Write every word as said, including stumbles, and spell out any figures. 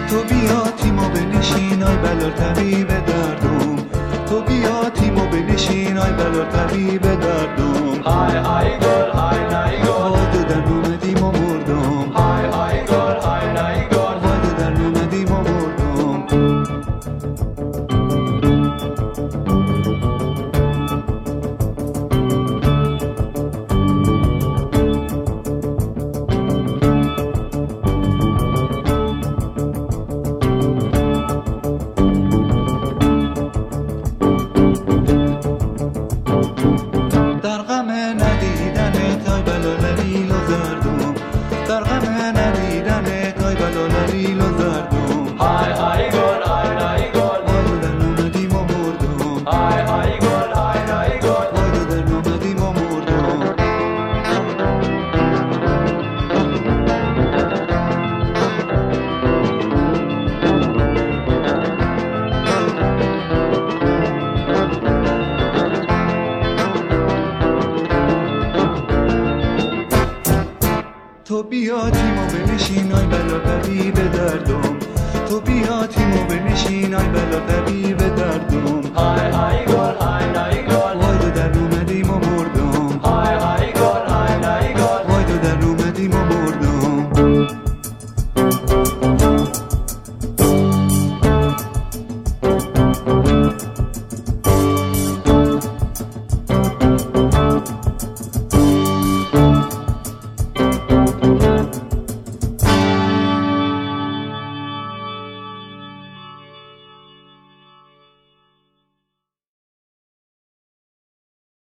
تو بیا تیمو بنشین آی بلال طبیب دردم، تو بیا تیمو بنشین آی بلال طبیب دردم. های های گل های نای گل واده در اومدیم و مردم، های های گل های نای گل واده در اومدیم و مردم. در غم ندیدنت آی بلال لیل و زردم، در غم ندیدنت آی بلال لیل و زردم. های های گل های نای گل واده در اومدیم و مردم، های های گل های نای گل واده در اومدیم و مردم. تو بیا تیمو بنشین آی بلال طبیب دردم، تو بیا تیمو بنشین آی بلال طبیب دردم.